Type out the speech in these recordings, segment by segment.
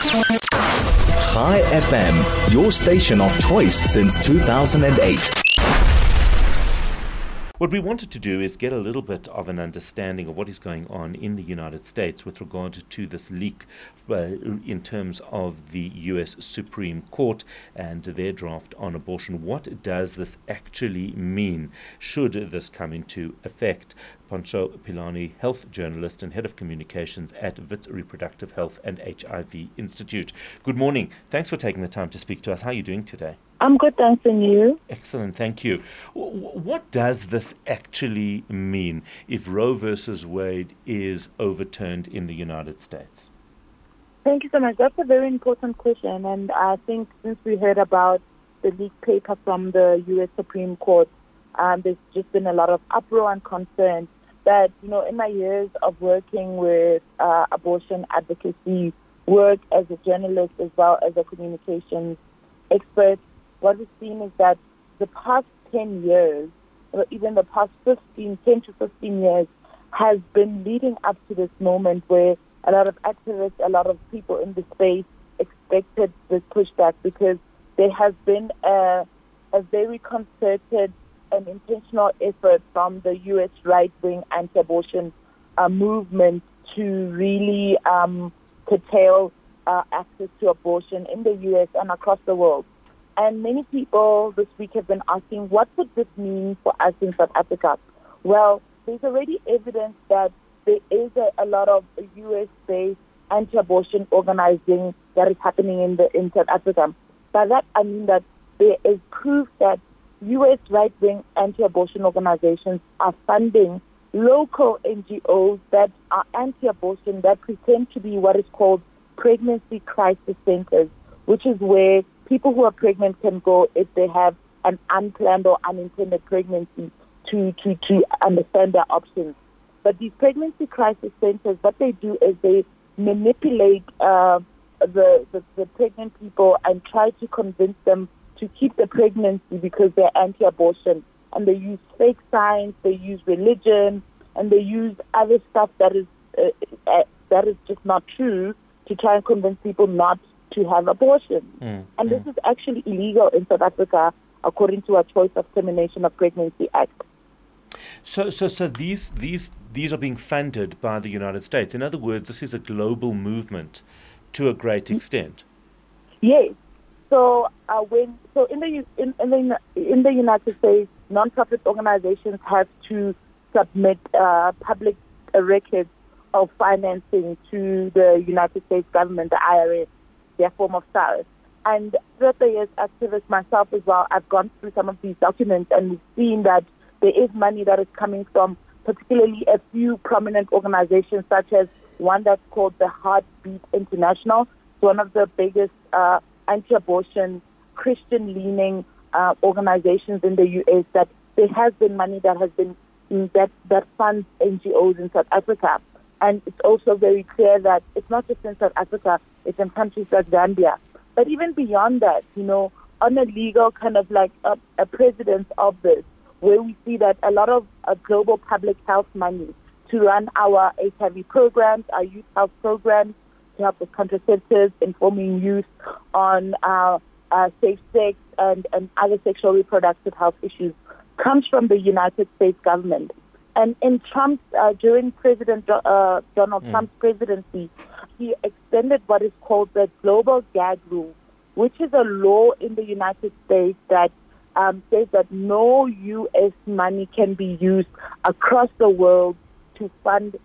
Chai FM, your station of choice since 2008. What we wanted to do is get a little bit of an understanding of what is going on in the United States with regard to this leak in terms of the U.S. Supreme Court and their draft on abortion. What does this actually mean should this come into effect? Pancho Pilani, health journalist and head of communications at Wits Reproductive Health and HIV Institute. Good morning. Thanks for taking the time to speak to us. How are you doing today? I'm good, thanks, and you? Excellent, thank you. What does this actually mean if Roe versus Wade is overturned in the United States? Thank you so much. That's a very important question, and I think since we heard about the leaked paper from the U.S. Supreme Court, there's just been a lot of uproar and concern that, in my years of working with abortion advocacy work as a journalist as well as a communications expert, what we've seen is that the past 10 years, or even the past 10 to 15 years, has been leading up to this moment where a lot of activists, a lot of people in the space expected this pushback, because there has been a very concerted and intentional effort from the U.S. right-wing anti-abortion movement to really curtail access to abortion in the U.S. and across the world. And many people this week have been asking, what would this mean for us in South Africa? Well, there's already evidence that there is a lot of U.S.-based anti-abortion organizing that is happening in South Africa. By that, I mean that there is proof that U.S. right-wing anti-abortion organizations are funding local NGOs that are anti-abortion, that pretend to be what is called pregnancy crisis centers, which is where people who are pregnant can go if they have an unplanned or unintended pregnancy to understand their options. But these pregnancy crisis centers, what they do is they manipulate the pregnant people and try to convince them to keep the pregnancy because they're anti-abortion. And they use fake science, they use religion, and they use other stuff that is just not true to try and convince people not to have abortion. And this is actually illegal in South Africa according to our Choice of Termination of Pregnancy Act. So these are being funded by the United States. In other words, this is a global movement to a great extent. Yes. So in the United States, non-profit organizations have to submit public records of financing to the United States government, the IRS, their form of SARS. And throughout the years, activists, myself as well, I've gone through some of these documents, and we've seen that there is money that is coming from particularly a few prominent organizations, such as one that's called the Heartbeat International. It's one of the biggest anti-abortion, Christian-leaning organizations in the U.S. That there has been money that has been that funds NGOs in South Africa. And it's also very clear that it's not just in South Africa, it's in countries like Zambia. But even beyond that, on a legal kind of like a precedence of this, where we see that a lot of global public health money to run our HIV programs, our youth health programs, to help with contraceptives, informing youth on safe sex and other sexual reproductive health issues, comes from the United States government. And in Trump's, during President Donald Trump's presidency, he extended what is called the Global Gag Rule, which is a law in the United States that says that no U.S. money can be used across the world to fund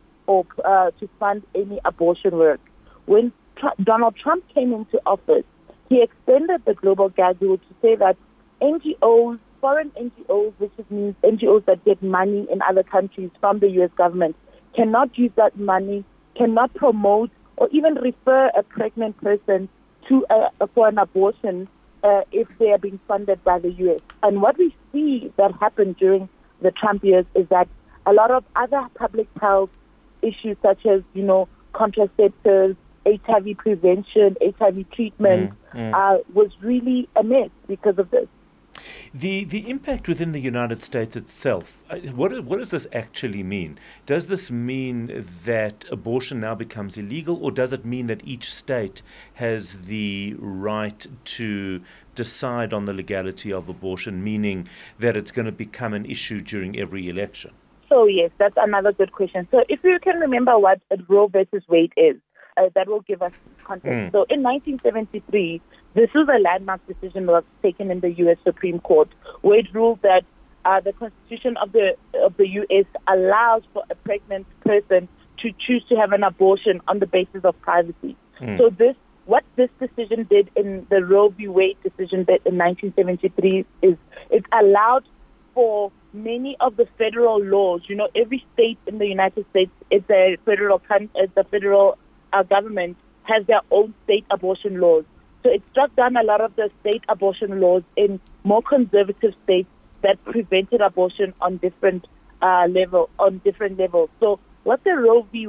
any abortion work. When Donald Trump came into office, he extended the Global Gag Rule to say that NGOs, foreign NGOs, which means NGOs that get money in other countries from the U.S. government, cannot use that money, cannot promote or even refer a pregnant person to for an abortion if they are being funded by the U.S. And what we see that happened during the Trump years is that a lot of other public health issues such as, contraceptives, HIV prevention, HIV treatment was really amiss because of this. The impact within the United States itself, what does this actually mean? Does this mean that abortion now becomes illegal, or does it mean that each state has the right to decide on the legality of abortion, meaning that it's going to become an issue during every election? So yes, that's another good question. So if you can remember what Roe versus Wade is, that will give us context. So in 1973, this was a landmark decision that was taken in the U.S. Supreme Court, where it ruled that the Constitution of the U.S. allows for a pregnant person to choose to have an abortion on the basis of privacy. So what this decision did in the Roe v. Wade decision in 1973 is it allowed for many of the federal laws. You know, every state in the United States, it's a federal government has their own state abortion laws. So it struck down a lot of the state abortion laws in more conservative states that prevented abortion on different levels. So what the Roe v.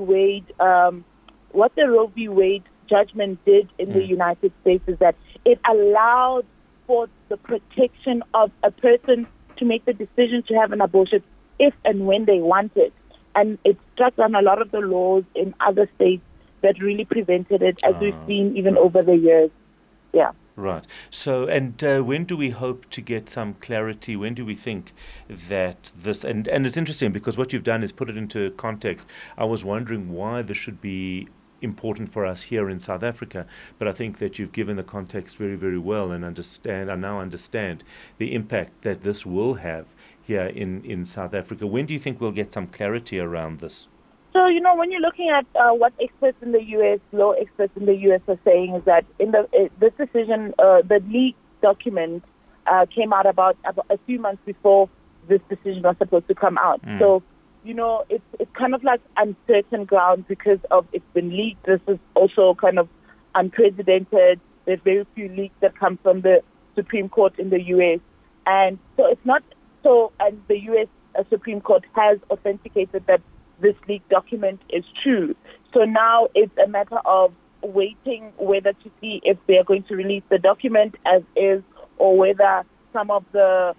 Wade judgment did in the United States is that it allowed for the protection of a person to make the decision to have an abortion if and when they want it. And it struck down a lot of the laws in other states that really prevented it, as we've seen even over the years. Yeah. Right. So, and when do we hope to get some clarity? When do we think that this, and it's interesting because what you've done is put it into context. I was wondering why this should be important for us here in South Africa, but I think that you've given the context very, very well and now understand the impact that this will have here in South Africa. When do you think we'll get some clarity around this? So, you know, when you're looking at what experts in the U.S., law experts in the U.S. are saying is that in this decision, the leaked document came out about a few months before this decision was supposed to come out. So, you know, it's kind of like uncertain ground because of it's been leaked. This is also kind of unprecedented. There's very few leaks that come from the Supreme Court in the U.S. And so it's not so, and the U.S. Supreme Court has authenticated that this leaked document is true. So now it's a matter of waiting whether to see if they're going to release the document as is, or whether some of the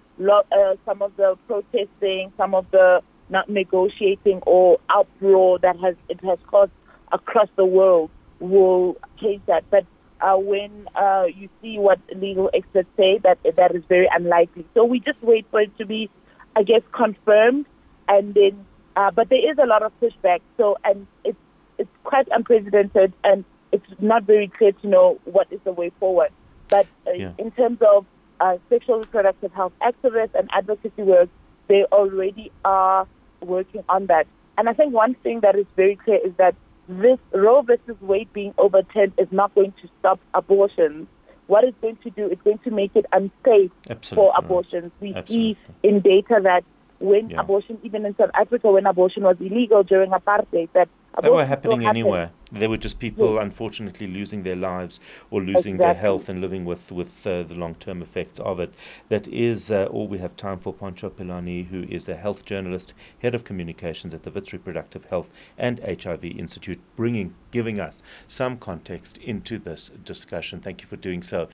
protesting, some of the not negotiating or uproar that it has caused across the world will change that. But when you see what legal experts say, that is very unlikely. So we just wait for it to be, I guess, confirmed, and then. But there is a lot of pushback. So, and it's quite unprecedented, and it's not very clear to know what is the way forward. But in terms of sexual reproductive health activists and advocacy work, they already are working on that. And I think one thing that is very clear is that this Roe versus Wade being overturned is not going to stop abortions. What it's going to do, it's going to make it unsafe for abortions. We see in data that when abortion, even in South Africa, when abortion was illegal during apartheid, that they were happening anywhere. They were just people, unfortunately, losing their lives or losing their health and living with the long-term effects of it. That is all we have time for. Poncho Pilani, who is a health journalist, head of communications at the Wits Reproductive Health and HIV Institute, giving us some context into this discussion. Thank you for doing so.